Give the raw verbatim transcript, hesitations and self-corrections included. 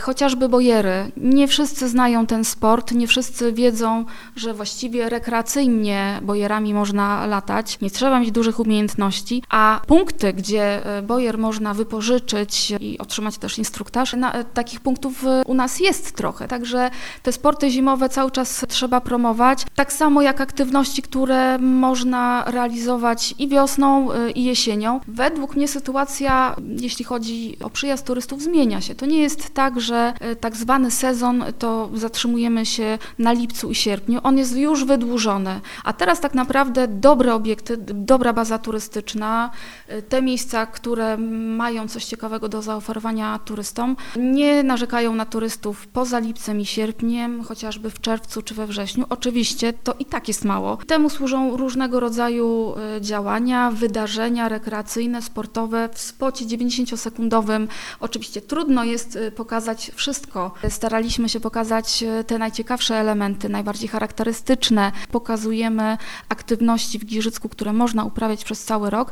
Chociażby bojery. Nie wszyscy znają ten sport, nie wszyscy wiedzą, że właściwie rekreacyjnie bojerami można latać. Nie trzeba mieć dużych umiejętności, a punkty, gdzie bojer można wypożyczyć i otrzymać też instruktaż, na, takich punktów u nas jest trochę. Także te sporty zimowe cały czas trzeba promować. Tak samo jak aktywności, które można realizować i wiosną, i jesienią. Według mnie sytuacja, jeśli chodzi o przyjazd turystów, zmienia się. To nie jest tak, że tak zwany sezon to zatrzymujemy się na lipcu i sierpniu. On jest już wydłużony. A teraz tak naprawdę dobre obiekty, dobra baza turystyczna, te miejsca, które mają coś ciekawego do zaoferowania turystom, nie narzekają na turystów poza lipcem i sierpniem, chociażby w czerwcu czy we wrześniu. Oczywiście to i tak jest mało. Temu służą różnego rodzaju działania, wydarzenia rekreacyjne, sportowe. W spocie dziewięćdziesięciosekundowym oczywiście trudno jest pokazać wszystko. Staraliśmy się pokazać te najciekawsze elementy, najbardziej charakterystyczne. Pokazujemy aktywności w Giżycku, które można uprawiać przez cały rok,